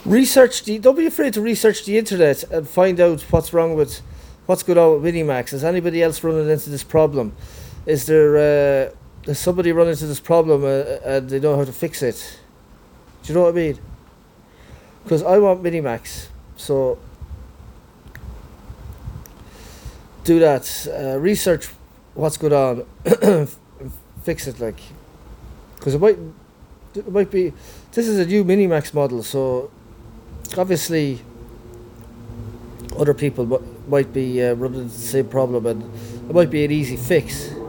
Don't be afraid to research the internet and find out what's going on with Minimax. Is anybody else running into this problem? Is there does somebody run into this problem and they know how to fix it? Do you know what I mean? Because I want Minimax, so do that. Research what's going on, fix it, like, because it might be. This is a new Minimax model, so obviously other people might be running into the same problem, and it might be an easy fix.